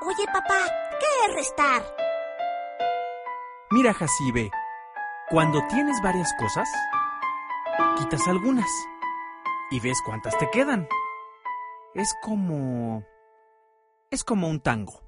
Oye, papá, ¿qué es restar? Mira, Jacibe, cuando tienes varias cosas, quitas algunas y ves cuántas te quedan. Es como un tango.